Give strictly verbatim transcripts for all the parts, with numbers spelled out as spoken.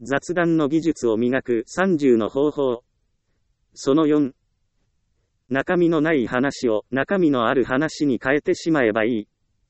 雑談の技術を磨くさんじゅうの方法。そのよん。中身のない話を中身のある話に変えてしまえばいい。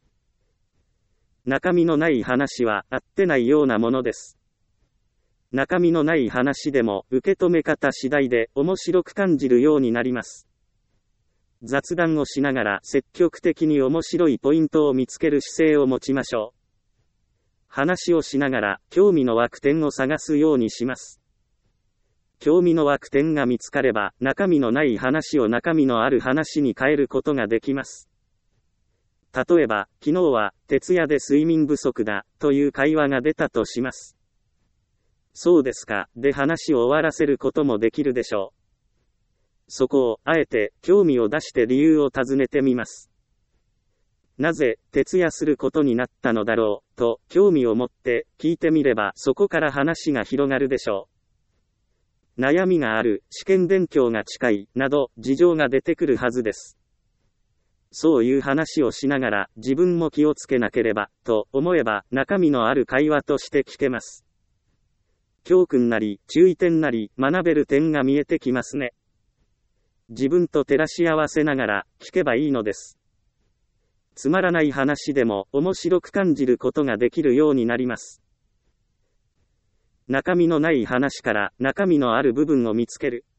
中身のない話は合ってないようなものです。中身のない話でも受け止め方次第で面白く感じるようになります。雑談をしながら積極的に面白いポイントを見つける姿勢を持ちましょう。話をしながら興味の湧く点を探すようにします。興味の湧く点が見つかれば中身のない話を中身のある話に変えることができます。例えば、昨日は徹夜で睡眠不足だという会話が出たとします。そうですか、で話を終わらせることもできるでしょう。そこをあえて興味を出して理由を尋ねてみます。なぜ徹夜することになったのだろうと興味を持って聞いてみればそこから話が広がるでしょう。悩みがある、試験勉強が近い、など事情が出てくるはずです。そういう話をしながら自分も気をつけなければと思えば中身のある会話として聞けます。教訓なり注意点なり学べる点が見えてきますね。自分と照らし合わせながら聞けばいいのです。つまらない話でも面白く感じることができるようになります。中身のない話から中身のある部分を見つける。